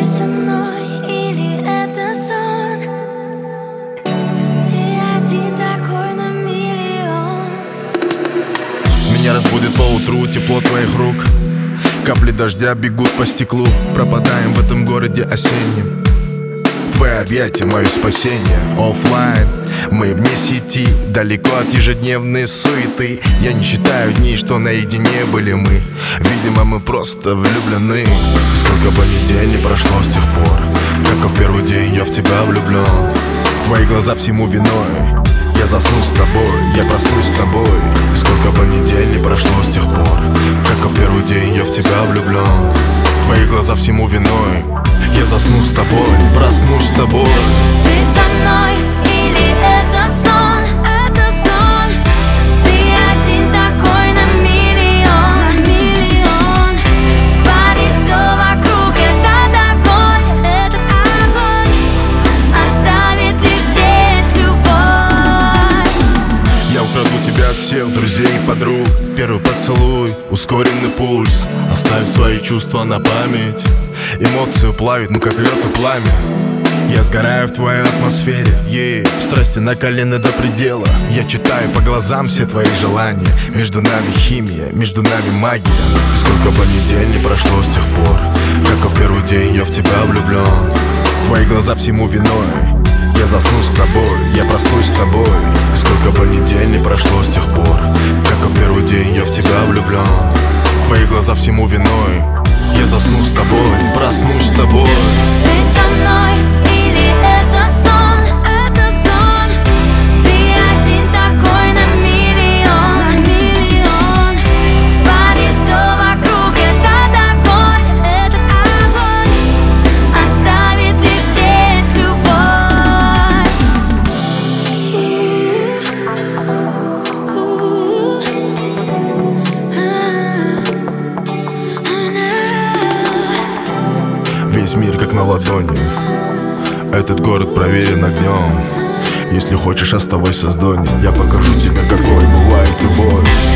со мной или это сон? Ты один такой на миллион. Меня разбудит поутру тепло твоих рук. Капли дождя бегут по стеклу. Пропадаем в этом городе осеннем. Твои объятия — мое спасение. Оффлайн, мы вне сети, далеко от ежедневной суеты. Я не считаю дней, что наедине были мы. Видимо, мы просто влюблены. Сколько бы недель не прошло с тех пор, как в первый день я в тебя влюблен. Твои глаза всему виной. Я засну с тобой, я проснусь с тобой. Сколько бы недель не прошло с тех пор, как в первый день я в тебя влюблен. Твои глаза всему виной. Я засну с тобой, проснусь с тобой. Ты со мной или это сон? Это сон. Ты один такой на миллион, на миллион. Спалит все вокруг, это такой, этот огонь оставит лишь здесь любовь. Я украду тебя от всех друзей и подруг. Первый поцелуй, ускоренный пульс. Оставь свои чувства на память. Эмоции плавит, ну как лед и пламя. Я сгораю в твоей атмосфере, страсти накалены до предела. Я читаю по глазам все твои желания. Между нами химия, между нами магия. Сколько бы недель не прошло с тех пор, как в первый день я в тебя влюблен. Твои глаза всему виной. Я засну с тобой, я проснусь с тобой. Сколько бы недель не прошло с тех пор, как в первый день я в тебя влюблен. Твои глаза всему виной. Я засну с тобой, проснусь с тобой. Ты со мной или это сон? Это сон. Ты один такой на миллион, на миллион. Спалит все вокруг, это такой, этот огонь оставит лишь здесь любовь. Весь мир как на ладони. Этот город проверен огнем. Если хочешь, оставайся с Донни. Я покажу тебе, какой бывает любовь.